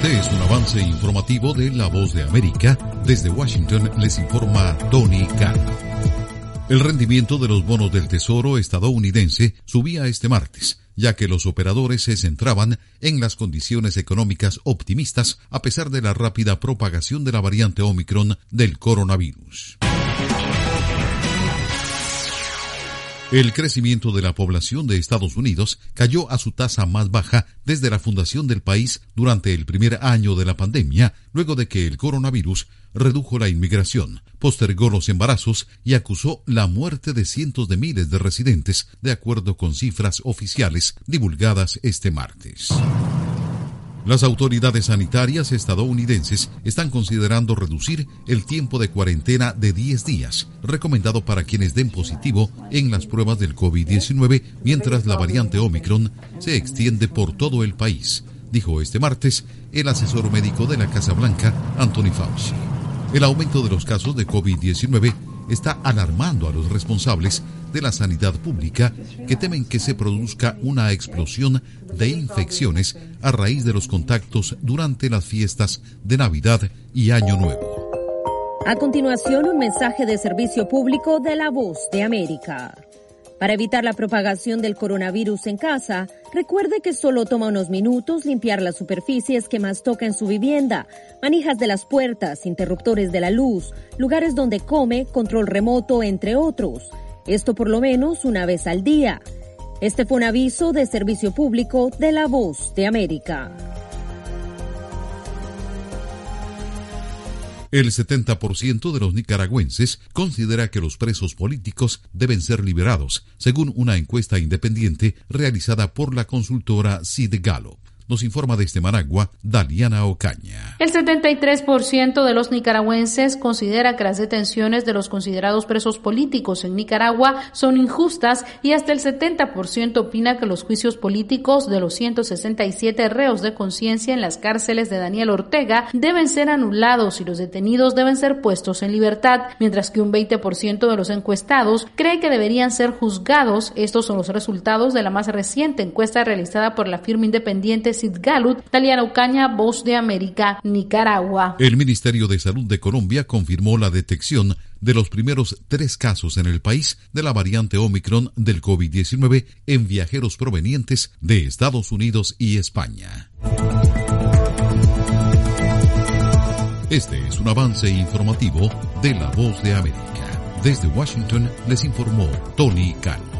Este es un avance informativo de La Voz de América. Desde Washington les informa Tony Khan. El rendimiento de los bonos del Tesoro estadounidense subía este martes, ya que los operadores se centraban en las condiciones económicas optimistas a pesar de la rápida propagación de la variante Omicron del coronavirus. El crecimiento de la población de Estados Unidos cayó a su tasa más baja desde la fundación del país durante el primer año de la pandemia, luego de que el coronavirus redujo la inmigración, postergó los embarazos y acusó la muerte de cientos de miles de residentes, de acuerdo con cifras oficiales divulgadas este martes. Las autoridades sanitarias estadounidenses están considerando reducir el tiempo de cuarentena de 10 días, recomendado para quienes den positivo en las pruebas del COVID-19, mientras la variante Omicron se extiende por todo el país, dijo este martes el asesor médico de la Casa Blanca, Anthony Fauci. El aumento de los casos de COVID-19 está alarmando a los responsables de la sanidad pública, que temen que se produzca una explosión de infecciones a raíz de los contactos durante las fiestas de Navidad y Año Nuevo. A continuación, un mensaje de servicio público de La Voz de América. Para evitar la propagación del coronavirus en casa, recuerde que solo toma unos minutos limpiar las superficies que más toca en su vivienda, manijas de las puertas, interruptores de la luz, lugares donde come, control remoto, entre otros. Esto por lo menos una vez al día. Este fue un aviso de servicio público de La Voz de América. El 70% de los nicaragüenses considera que los presos políticos deben ser liberados, según una encuesta independiente realizada por la consultora Sid Gallup. Nos informa desde Managua, Daliana Ocaña. El 73% de los nicaragüenses considera que las detenciones de los considerados presos políticos en Nicaragua son injustas y hasta el 70% opina que los juicios políticos de los 167 reos de conciencia en las cárceles de Daniel Ortega deben ser anulados y los detenidos deben ser puestos en libertad, mientras que un 20% de los encuestados cree que deberían ser juzgados. Estos son los resultados de la más reciente encuesta realizada por la firma independiente Sid Gallup. Daliana Ocaña, Voz de América, Nicaragua. El Ministerio de Salud de Colombia confirmó la detección de los primeros 3 casos en el país de la variante Omicron del COVID-19 en viajeros provenientes de Estados Unidos y España. Este es un avance informativo de La Voz de América. Desde Washington les informó Tony Khan.